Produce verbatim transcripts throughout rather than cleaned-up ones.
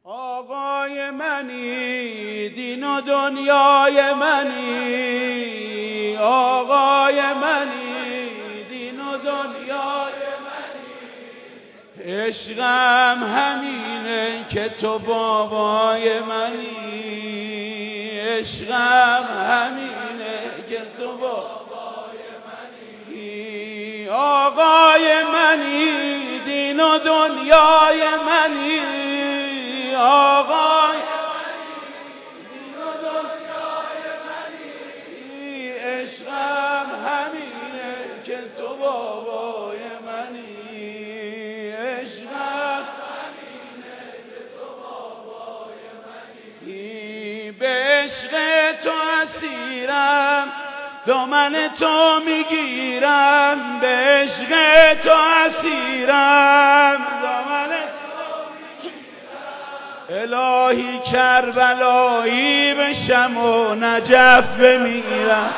آقای منی، دین و دنیای منی. آقای منی، دین و دنیای منی. عشقم همینه که تو بابای منی. عشقم همینه که تو بابای منی. آقای منی، دین و دنیای منی. آقای دین و دنیای منی. عشقم همینه که تو بابای منی. عشقم همینه که تو بابای منی. به عشق تو اسیرم، دامن تو میگیرم. به عشق تو اسیرم، دامن الهی کربلایی بشم و نجف بمیرم.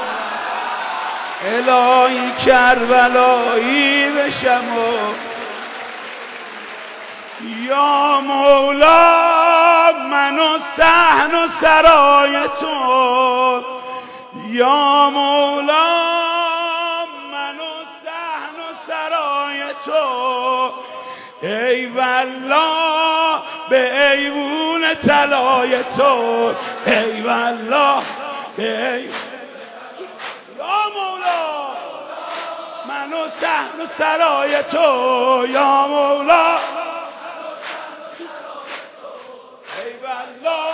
الهی کربلایی بشم و یا مولا من و صحن و سرای تو. یا مولا من و صحن و سرای تو. ای والله به ایوون طلای تو. ای والله به ایوون. یا مولا من و صحن و سرای تو. یا مولا ای والله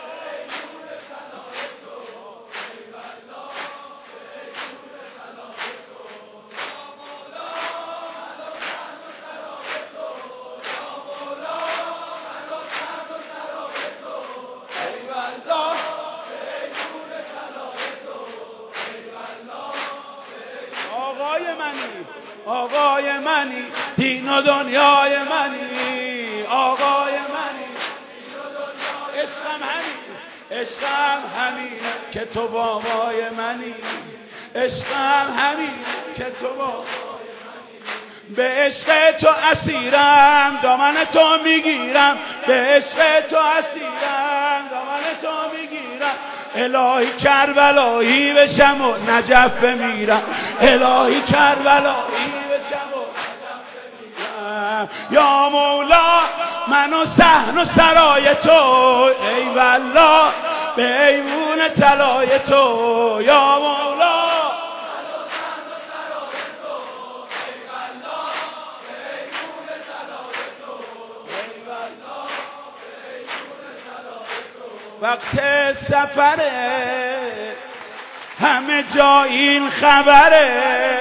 آقای منی، دین و دنیای منی. آقای منی، عشقم همین، عشقم همین که تو بابای منی. عشقم همین که تو بابای منی. به عشق تو اسیرم، دامن تو میگیرم. به عشق تو اسیرم، دامن تو میگیرم. الهی کربلایی بشم و نجف بمیرم. الهی کربلایی بشم و نجف بمیرم. یا مولا من و صحن و سرای تو. ای والله به ایوون طلای تو. یا مولا من و صحن و سرای تو. ای والله به ایوون طلای تو. ای والله به ایوون طلای تو. وقت سفره همه جا این خبره.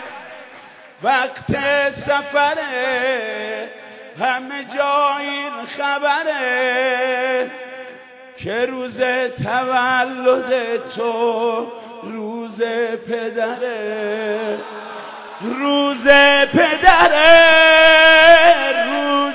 وقت سفره همه جا این خبره که روز تولد تو روز پدره. روز پدره، روز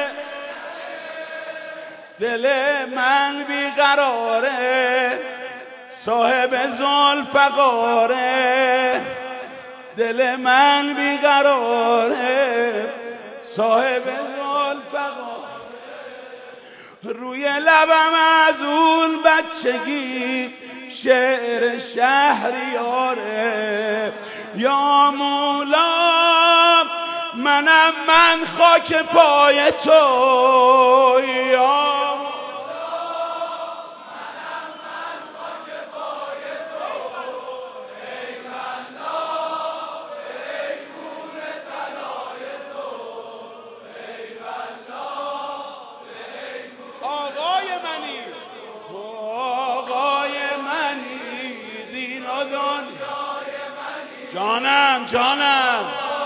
دل من بیقراره. صاحب ذوالفقاره، دل من بیقراره. صاحب ذوالفقاره. روی لبم از اون بچگی شعر شهریاره. یا مولا منم من خاک پای تو. یا جانم جانم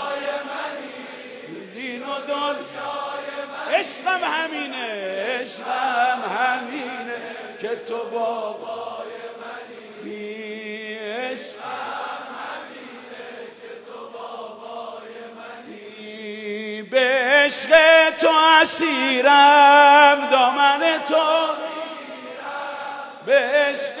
دین و دنیای. عشقم همینه، عشقم همینه که تو بابای منی. عشقم همینه که تو بابای منی. به عشق تو اسیرم، دامن تو میگیرم. به عشق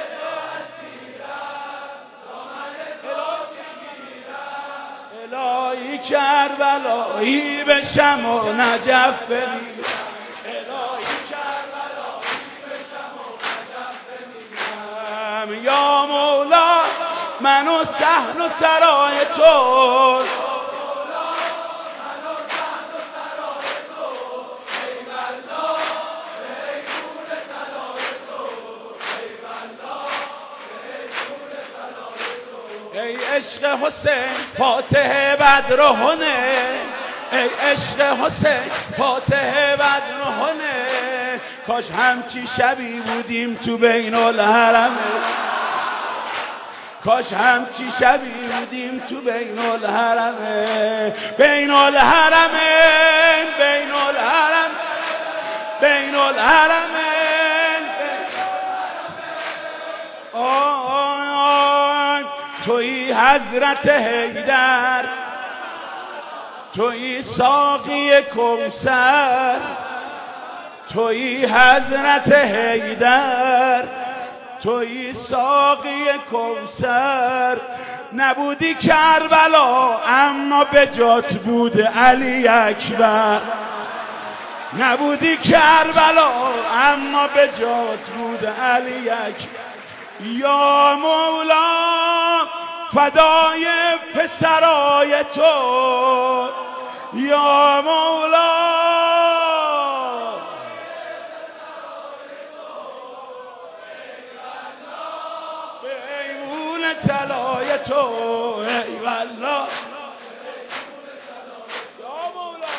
الهی کربلایی بشم و نجف بمیرم. الهی صحن و سرای تو، ای عشق حسین فاتح بدر و هنه، ای عشق حسین فاتح بدر و هنه، کاش همچی شبی بودیم تو بین الحرمه، کاش همچی شبی بودیم تو بین الحرمه، بین الحرمه، بین الحرم، بین الحرمه. توی حضرت حیدر، توی ساقی کوثر، توی حضرت حیدر، توی ساقی کوثر، نبودی کربلا اما به جات بود علی اکبر، نبودی کربلا اما به جات بود علی اکبر. یا مولا فدای پسرای تو، یا مولا ایوون طلای تو، ای والله یا مولا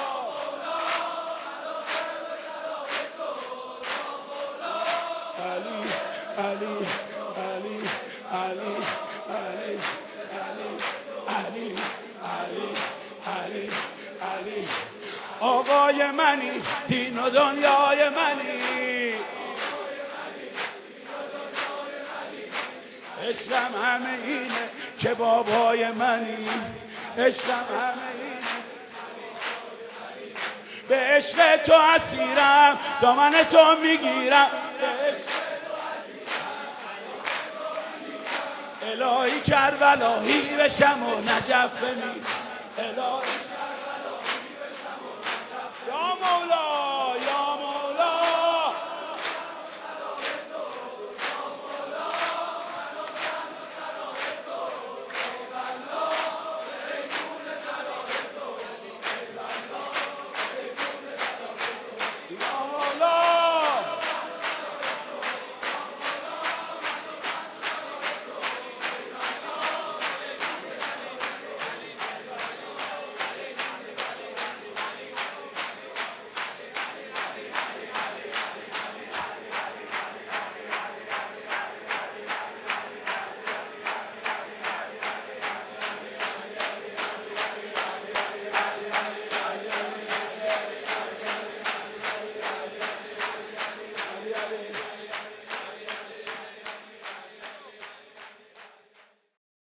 علی علی علی علی علی علی علی علی علی آقای منی، دین و دنیای منی، عشقم همه اینه که بابای منی، عشقم همه اینه به عشق تو اسیرم، دامن تو میگیرم به عشق الهی کربلایی بشم و نجف بمیر، الهی